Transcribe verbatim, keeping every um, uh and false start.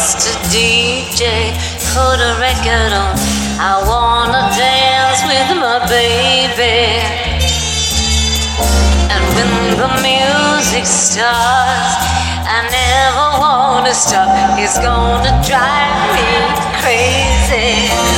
Mister D J, put a record on. I wanna dance with my baby. And when the music starts, I never wanna stop. It's gonna drive me crazy.